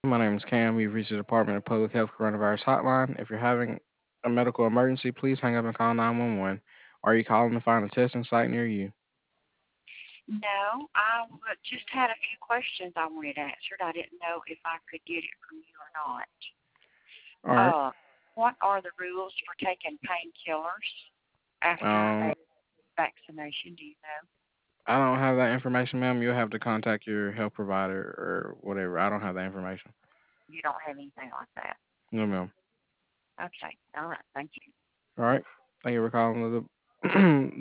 My name is Cam. You've reached the Department of Public Health Coronavirus Hotline. If you're having a medical emergency, please hang up and call 911. Are you calling to find a testing site near you? No, I just had a few questions I wanted answered. I didn't know if I could get it from you or not. All right. Uh, what are the rules for taking painkillers after Um, a vaccination? Do you know? I don't have that information, ma'am. You'll have to contact your health provider or whatever. I don't have that information. You don't have anything like that. No, ma'am. Okay. All right. Thank you. All right. Thank you for calling the